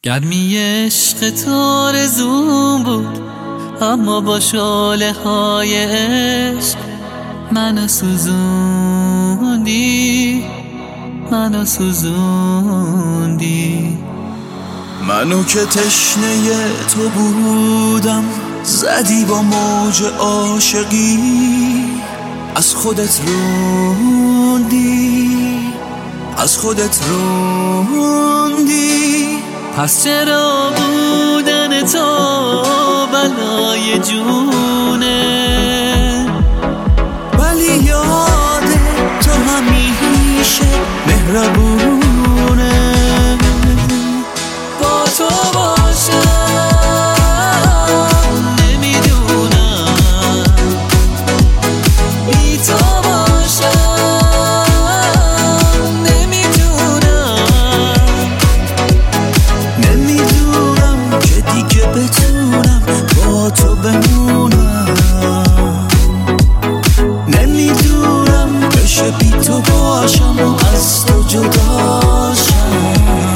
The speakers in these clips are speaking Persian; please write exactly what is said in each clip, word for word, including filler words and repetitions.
گرمی عشق تو آرزوم بود، اما با شعله های عشق منو سوزوندی، منو سوزوندی. منو که تشنه تو بودم، زدی با موج عاشقی، از خودت روندی، از خودت روندی. پس چرا بودن تو بلای جونه، ولی یاد تو همیشه مهربونه. با تو باشم نمیدونم، بی تو باشم نمیدونم، نمیدونم که دیگه بتونم با تو بمونم، نمیدونم بشه بی تو باشم و از تو جداشم،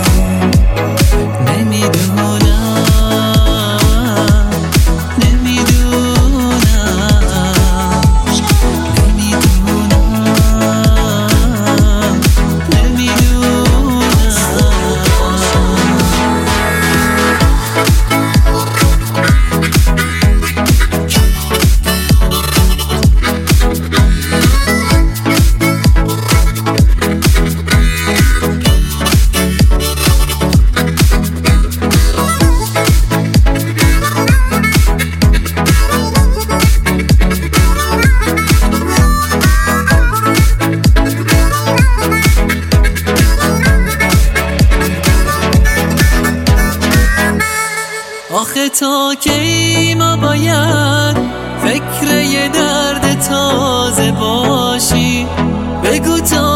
آخه تا کی ما باید فکر یه درد تازه باشی؟ بگو تا